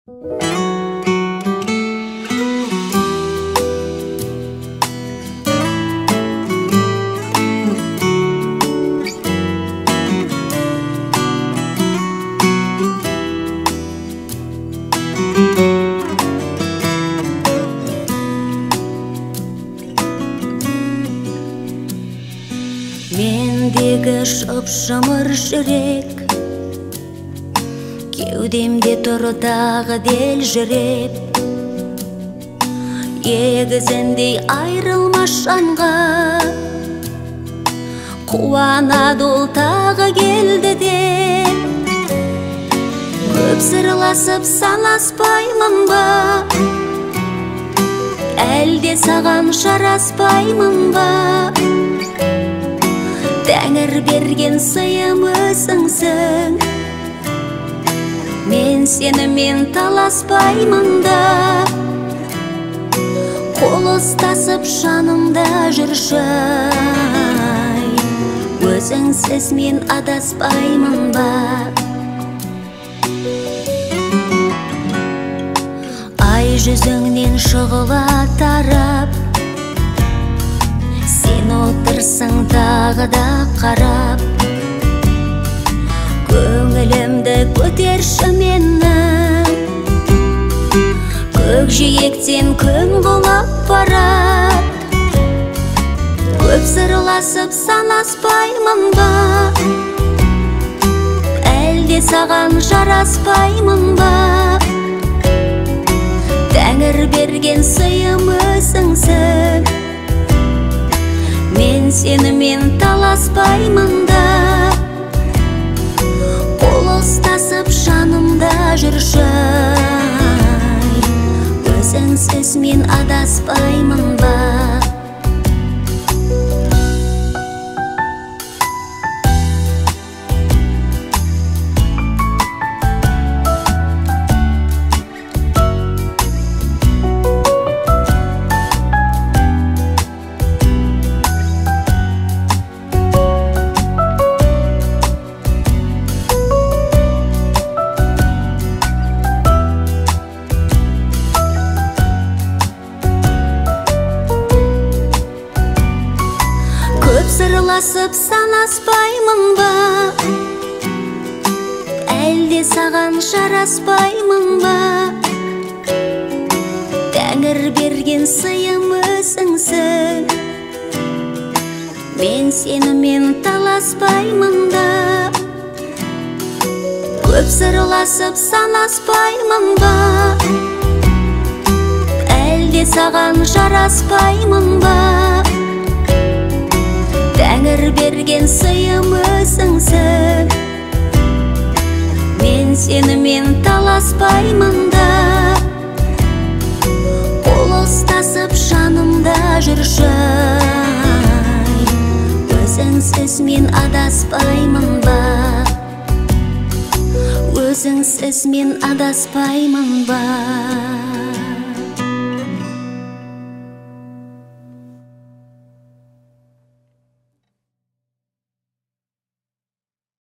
Мендегі шып-шымыр жүрек, кеудемде тұр тағы дел жүрек. Егізіндей айрылмас жанға, қуанады ол тағы келді деп. Көп сырласып санаспаймын ба, әлде саған жараспаймын ба? Тәңір берген сыйым өзіңсің, мен сенімен таласпаймын да. Қол ұстасып жанымда жүрші, өзіңсіз мен адаспаймын ба? Ай жүзіңнен шұғыла тарап, сен отырсың тағы да қарап. Көңілімді көтерші менің, көкжиектен күн құлап барат. Көп сырласып санаспаймын ба, әлде саған жараспаймын ба? Тәңір берген сыйым өзіңсің, мен сенімен таласпаймын да. Қол ұстасып жанымда жүрші, өзіңсіз мен адаспаймын ба? Сырласып санаспаймын ба, әлде саған жараспаймын ба? Тәңір берген сыйым өзіңсің, мен сенімен таласпаймын да. Көп сырласып санаспаймын ба, әлде саған жараспаймын ба? Тәңір берген сыйым өзіңсің, мен сенімен таласпаймын да. Қол ұстасып жанымда жүрші, өзіңсіз мен адаспаймын ба? Өзіңсіз мен адаспаймын ба?